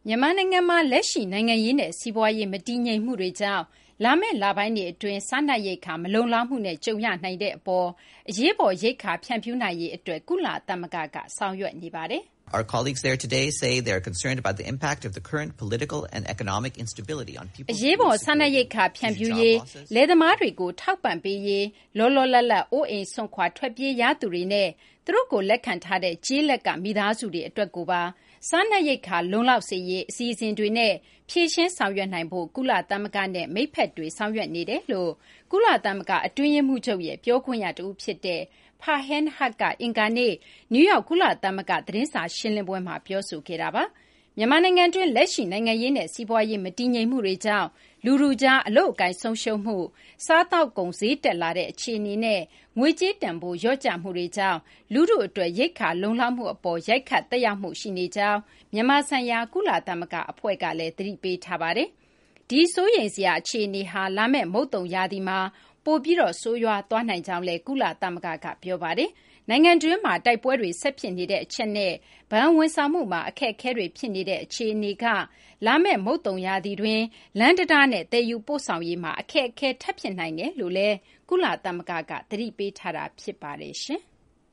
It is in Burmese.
မြန်မာနိုင်ငံမှာလက်ရှိနိုင်ငံရေးနဲ့စီးပွားရေးမတည်ငြိမ်မှုတွေကြောင့်လာမယ့်လပိုင်းတွေအတွင်းစားနပ်ရိက္ခာမလုံလောက်မှုနဲ့ကြုံရနိုင်တဲ့အပေါ်အရေးပေါ်ရိက္ခာဖြန့်ဖြူးနိုင်ရေးအတွက်ကုလသမဂ္ဂကဆောင်ရွက်နေပါတယ်။ Our colleagues there today say they're concerned about the impact of the current political and economic instability on people's အရေးပေါ်စားနပ်ရိက္ခာဖြန့်ဖြူးရေးလယ်သမားတွေကိုထောက်ပံ့ပေးရေးလောလောလတ်လတ်အိုးအိမ်ဆွန့်ခွာထွက်ပြေးရသူတွေနဲ့သူတို့ကိုလက်ခံထားတဲ့ကျေးလက်ကမိသားစုတွေအတွက်ကိုပါစားနပ်ရိက္ခာလုံလောက်စေရေးအစီအစဉ်တွေနဲ့ဖြည့်ရှင်းဆောင်ရွက်နိုင်ဖို့ကုလသမဂ္ဂနဲ့မိတ်ဖက်တွေဆောင်ရွက်နေတယ်လို့ကုလသမဂ္ဂအတွင်းရေးမှူးချုပ်ရဲ့ပြောခွင့်ရတဦးဖြစ်တဲ့Farhan Haq ကအင်္ဂါနေ့နယူးယောက်ကုလသမဂ္ဂသတင်းစာရှင်းလင်းပွဲမှာပြောဆိုခဲ့တာပါ။မြန်မာနိုင်ငံတွင်းလက်ရှိနိုင်ငံရေးနဲ့စီးပွားရေးမတည်ငြိမ်မှုတွေကြောင့်လူထုကြားအလုပ်အကိုင်ဆုံးရှုံးမှုစားသောက်ကုန်ဈေးတက်လာတဲ့အခြေအနေနဲ့ငွေကြေးတန်ဖိုးလျော့ကျမှုတွေကြောင့်လူထုအတွက်ရိက္ခာလုံလောက်မှုအပေါ်ရိုက်ခတ်သက်ရောက်မှုရှိနေကြောင်းမြန်မာဆိုင်ရာကုလသမဂ္ဂအဖွဲ့ကလည်းသတိပေးထားပါတယ်။ဒီစိုးရိမ်စရာအခြေအနေဟာလာမယ့်မုတ်သုန်ရာသီမှာပိုပြီးဆိုးရွားသွားနိုင်ကြောင်းလည်းကုလသမဂ္ဂကပြောပါတယ်။နိုင်ငံတွင်းမှာတိုက်ပွဲတွေဆက်ဖြစ်နေတဲ့အချက်နဲ့ဘဏ်ဝန်ဆောင်မှုမှာအခက်အခဲတွေဖြစ်နေတဲ့အခြေအနေကလာမယ့်မုတ်သုန်ရာသီတွင်လမ်းတံတားနဲ့သယ်ယူပို့ဆောင်ရေးမှာအခက်အခဲထပ်ဖြစ်နိုင်တယ်လို့လည်းကုလသမဂ္ဂကသတိပေးထားတာဖြစ်ပါတယ်ရှင်။